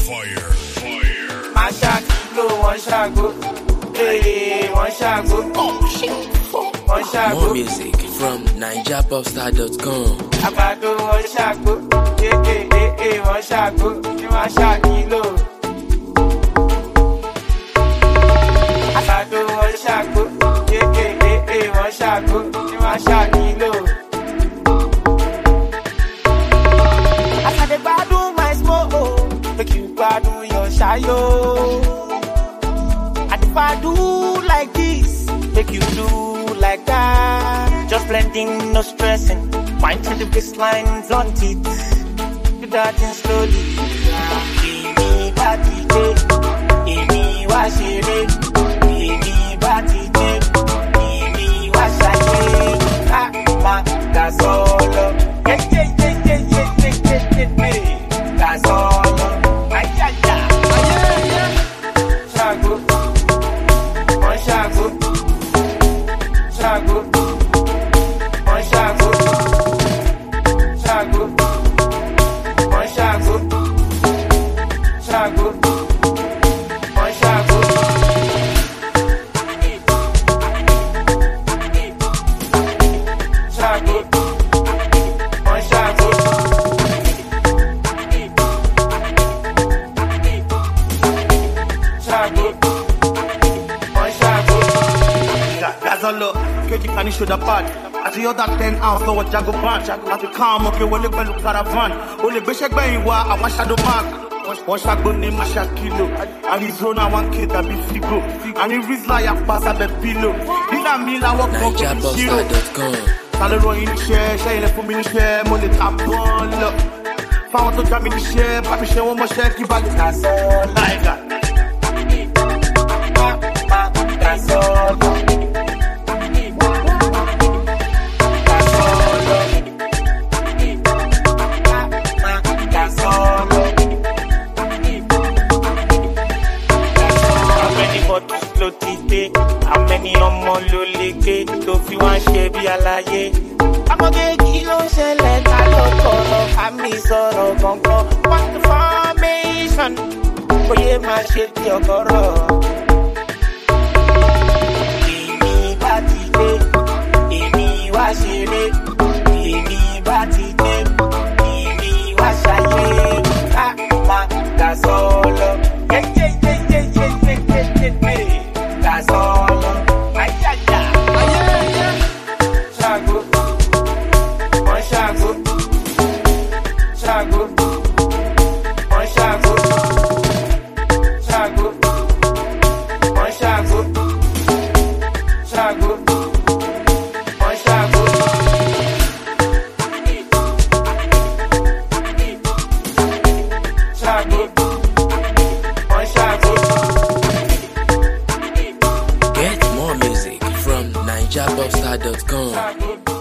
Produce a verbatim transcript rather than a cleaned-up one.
Fire, fire. Masha kilo, one shago. Hey, one shago. Oh shit. One shago. More music from Naija Popstar dot com. Abado, one shago. Hey, hey, hey, hey, one shago. Masha kilo. Abado, one shago. Hey, hey, hey, hey, one shago. Masha kilo. As I dey gbadu my smoke, make you gbadu your shayo. And if I do like this, make you do like that. Just blending, no stressing. Wind to the baseline, blunt it. Do that thing slowly. Emi bati je, emi wa shere. Emi bati je, emi wa shere. Ah, ma, that's all. Yeah, yeah, yeah, yeah, yeah, yeah, yeah, yeah, yeah. That's all. Ay, ay, ay. Shago, one shago, shago, one shago, shago, one shago, shago, one shago. Shago, one shago. Shago, one shago. That's a look. Keji can show the part. As the other ten ounce, so what Jago branch. As the calm, okay, well, look at caravan. Only Bishop Baywa, I want shadow mark. One shago name Masha kilo. Arizona, one kid that be figo. And if it's like a pass at the pillow. These are me, I walk Naija Popstar dot com. Salero in the share, share for me in the share, money tap on. Look, found to jam in the share, papi share one more share, keep back. That's all like that. That's all. That's all. How many bottles floated? How many ọmọ ló léke tó fi wá ṣe bí aláyé? Amọ̀gé kí ló ń ṣẹlẹ̀ ká lọ tọ̀rọ̀ ká mi sọ̀rọ̀ gangan. What's the formation? Oyè máa ṣe bí ọgọ́rọ̀. Èmi bá ti dé, èmi wá ṣeré. Èmi bá ti dé, èmi wá ṣayé. Ká máa dà sọ́ọ̀lọ́. Yẹ́yẹ́ yẹ́yẹ́ yẹ́yẹ́ yẹ́yẹ́ yẹ́yẹ́. Dà sọ́ọ̀lọ́. Ayáyá. Ayáyá. Shago, one shago, shago, one shago, shago, one shago, shago, one shago. Shago, one shago. Get more music from Naija Popstar dot com. Shago.